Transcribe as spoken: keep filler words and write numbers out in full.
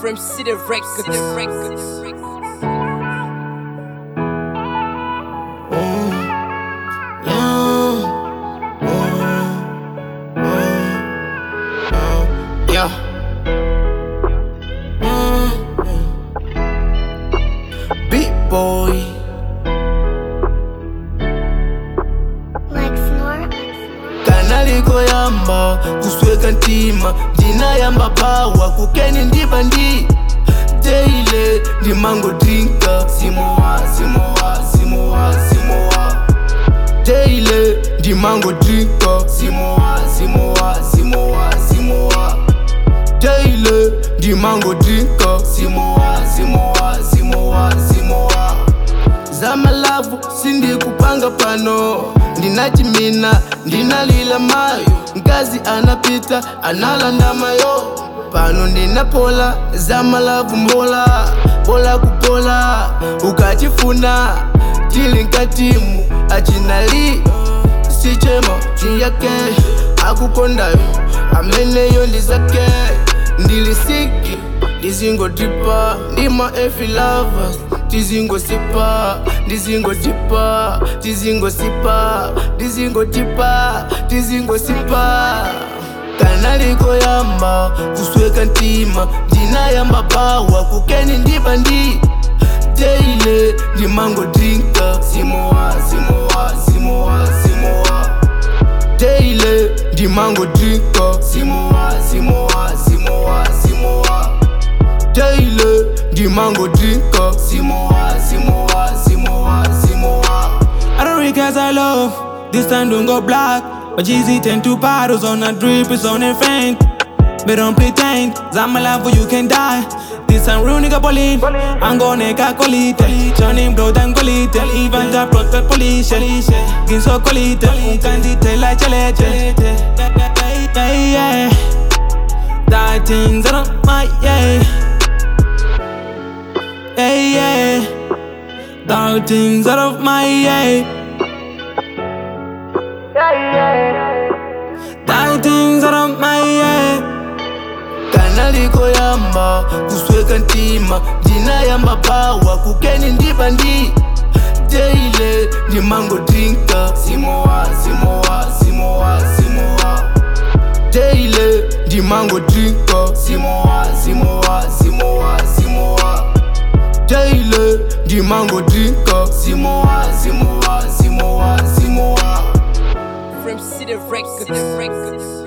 From City Records. Yeah. Big boy. Like snore. Kanaliko yamba kusweka ntima ndina yamba pawa kukeni ndibandi daily ndi mango drinka simowa simowa simowa simowa daily ndi mango drinka simowa simowa simowa simowa daily ndi mango drinka simowa simowa simowa simowa zamalavu sindi kupanga pano ndinachimina ndinalila mayo mkazi anapita analanda mayo pano ndinapola zamalavu mbola bola kupola ukachifuna tili nkatimu achinali sichema chiyake akukondayo ameneyo ndizake ndilisiki ndizingo dripa ndima efi lovers tizingo sipa ndizingo dipa tizingo sipa ndizingo dipa tizingo sipa kanaliko yamba kusweka ntima ndina yamba pawa kukeni ndibandi daily ndi mango drinka simowa simowa simowa simowa daily ndi mango drinka simowa simowa simowa simowa daily ndi mango drinka simowa simowa simowa simowa. I don't request I love, this time don't go black. But Jeezy tend to bottles on a drip, it's on a faint. But don't pretend, Zama love you can die. This time real nigga bullying, I'm gonna calculate. Johnny blow and colite, even the protect police. Get so colite, who can detail like chale. Yeah, yeah, that things out of my yeah. Yeah, yeah, that things out of my yeah. That things out of my yeah. Kanaliko yamba kusweka ntima ndina yamba pawa kukeni ndibandi daily ndi mango drinka simowa simowa simowa simowa daily ndi mango drinka simowa simowa simowa simowa daily ndi mango drinka simowa simowa simowa simowa. From City Records.